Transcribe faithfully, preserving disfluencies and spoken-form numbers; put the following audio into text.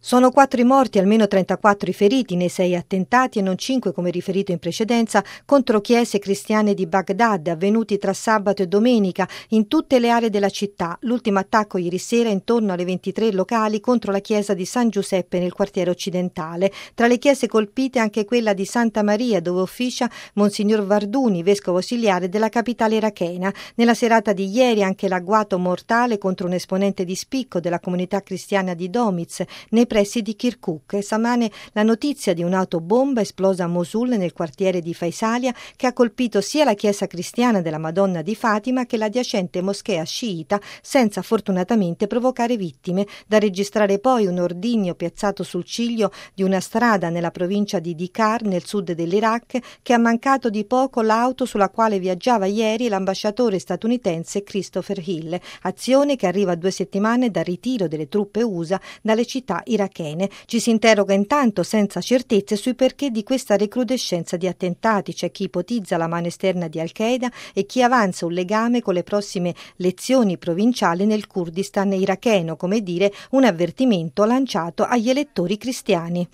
Sono quattro i morti e almeno trentaquattro i feriti nei sei attentati, e non cinque come riferito in precedenza, contro chiese cristiane di Baghdad, avvenuti tra sabato e domenica in tutte le aree della città. L'ultimo attacco ieri sera intorno alle ventitré locali contro la chiesa di San Giuseppe nel quartiere occidentale. Tra le chiese colpite anche quella di Santa Maria, dove officia Monsignor Varduni, vescovo ausiliare della capitale irachena. Nella serata di ieri anche l'agguato mortale contro un esponente di spicco della comunità cristiana di Domiz, nei pressi di Kirkuk. Stamane la notizia di un'autobomba esplosa a Mosul nel quartiere di Faisalia, che ha colpito sia la chiesa cristiana della Madonna di Fatima che l'adiacente moschea sciita, senza fortunatamente provocare vittime. Da registrare poi un ordigno piazzato sul ciglio di una strada nella provincia di Dikar, nel sud dell'Iraq, che ha mancato di poco l'auto sulla quale viaggiava ieri l'ambasciatore statunitense Christopher Hill, azione che arriva a due settimane dal ritiro delle truppe U S A dalle città irachene. Ci si interroga intanto senza certezze sui perché di questa recrudescenza di attentati. C'è chi ipotizza la mano esterna di Al-Qaeda e chi avanza un legame con le prossime elezioni provinciali nel Kurdistan iracheno, come dire un avvertimento lanciato agli elettori cristiani.